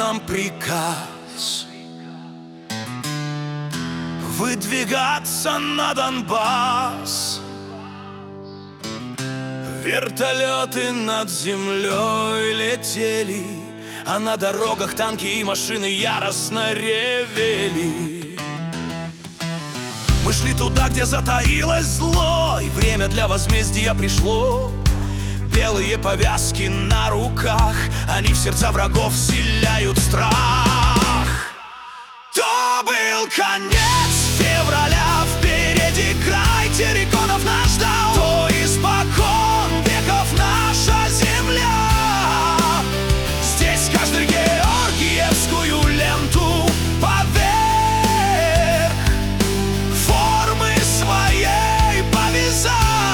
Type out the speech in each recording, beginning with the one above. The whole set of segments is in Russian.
нам приказ выдвигаться на Донбасс. Вертолеты над землей летели, а на дорогах танки и машины яростно ревели. Мы шли туда, где затаилось зло, и время для возмездия пришло. Белые повязки на руках, они в сердца врагов вселяют страх. То был конец февраля, впереди край терриконов нас ждал. То испокон веков наша земля. Здесь каждый георгиевскую ленту поверх формы своей повязал.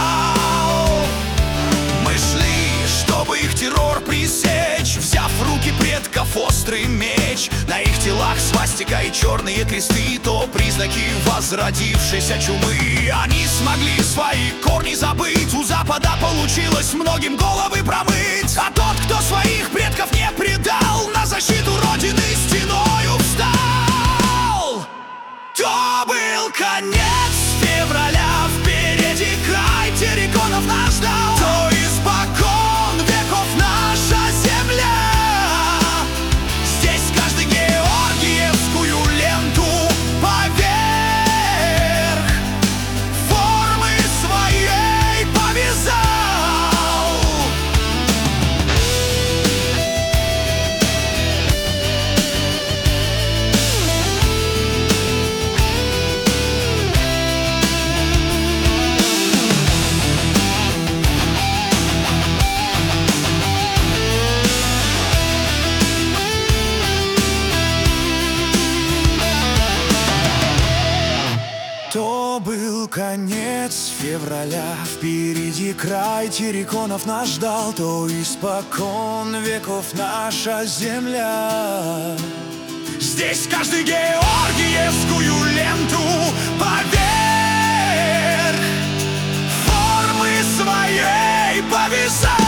Мы шли, чтобы их террор пресечь, взяв в руки предков острый меч. На их телах свастика и черные кресты, то признаки возродившейся чумы. Они смогли свои корни забыть, у Запада получилось многим головы промыть. А тот, кто своих предков не предал, на защиту Родины стеною встал. То был конец февраля, впереди край терриконов нас ждал. То испокон веков наша земля. Здесь каждый георгиевскую ленту поверх формы своей повязал. То был конец февраля, впереди край терриконов нас ждал. То испокон веков наша земля. Здесь каждый георгиевскую ленту поверх формы своей повязал.